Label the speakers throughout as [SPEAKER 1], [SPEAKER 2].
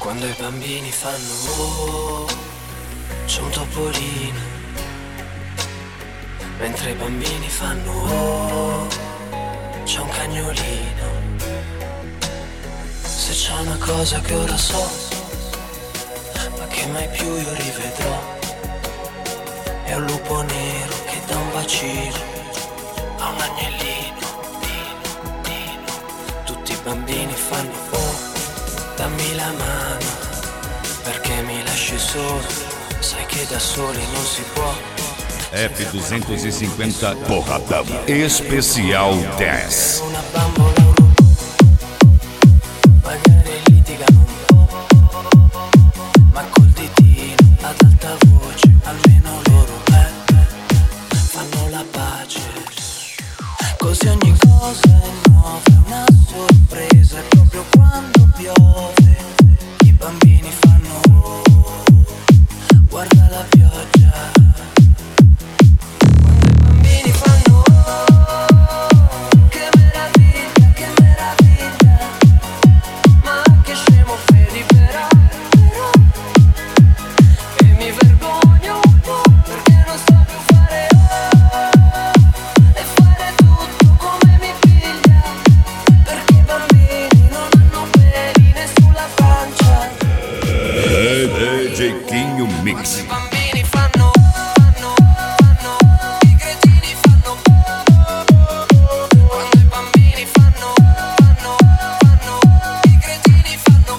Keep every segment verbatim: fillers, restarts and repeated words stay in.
[SPEAKER 1] Quando i bambini fanno oh, c'è un topolino. Mentre i bambini fanno oh, c'è un cagnolino. Se c'è una cosa che ora so, ma che mai più io rivedrò, è un lupo nero che dà un bacino a un agnellino. Dino, dino. Tutti i bambini fanno oh, dammi la mano, perché mi lasci solo, sai che da soli non si può.
[SPEAKER 2] F duzentos e cinquenta Porradão Especial dez.
[SPEAKER 1] Una bambola un robot, magari litigano un po', ma col ditino ad alta voce, almeno loro eh, fanno la pace. Così ogni cosa è nuova, è una sorpresa, e proprio quando piove i bambini fanno oh, guarda la pioggia. Quando i bambini fanno oh, che meraviglia, che meraviglia, ma che scemo vedi però, però, e mi vergogno un po' perché non so più fare oh, e fare tutto come mi piglia, perché i bambini non hanno peli né sulla pancia.
[SPEAKER 2] D J Quinho Mix.
[SPEAKER 1] I bambini fanno, fanno, fanno, i cretini fanno. Quando i bambini fanno, fanno, fanno, i cretini fanno.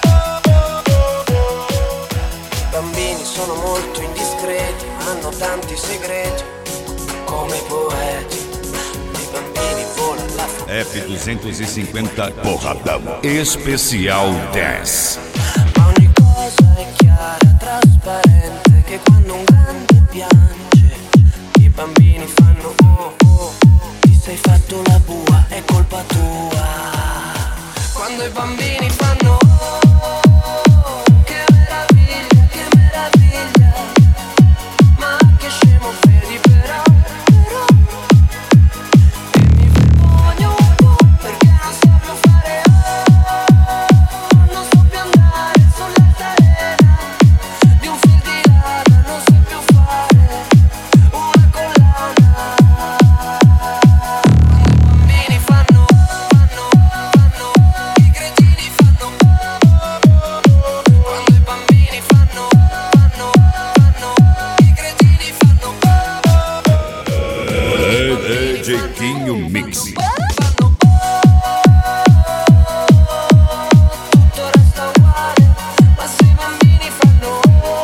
[SPEAKER 1] I bambini sono molto indiscreti, hanno tanti segreti, come i poeti. I bambini volano la
[SPEAKER 2] F duzentos e cinquenta Porradão Especial dez.
[SPEAKER 1] Ma ogni cosa è chiara, trasparente, che quando un grande piange i bambini fanno oh oh, ti sei fatto la bua, è colpa tua. Quando i bambini fanno oh, che meraviglia, che meraviglia, ma che scemo vedi però, però, e mi vergogno un po' perché non so più fare oh, non so più andare sull'altalena di un fil di lana, non so più fare una collana. Quando i bambini fanno, fanno, fanno, i cretini fanno. Quando i bambini fanno, fanno, fanno, i cretini fanno.
[SPEAKER 2] D J Quinho Mix.
[SPEAKER 1] Fanno tutto resta uguale, ma se i bambini fanno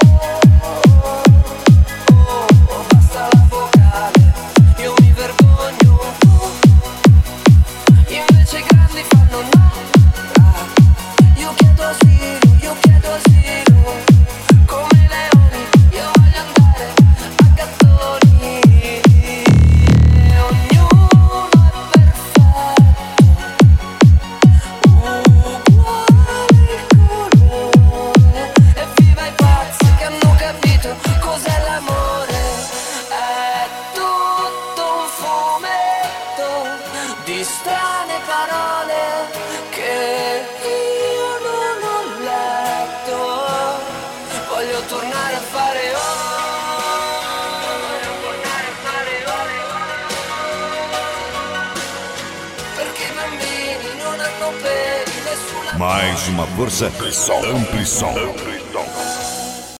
[SPEAKER 1] oh, basta la vocale, io mi vergogno un po', invece i grandi fanno no, ah, io chiedo asilo, io chiedo asilo, come i leoni, io voglio andare a gattoni, e ognuno è perfetto, uguale il colore, e viva i pazzi che hanno capito cos'è l'amore, è tutto un fumetto di strane parole che io non ho letto, voglio tornare a fare oh, voglio tornare a fare oh, perché i bambini non hanno peli né sulla
[SPEAKER 2] Mais uma força Ampli Som.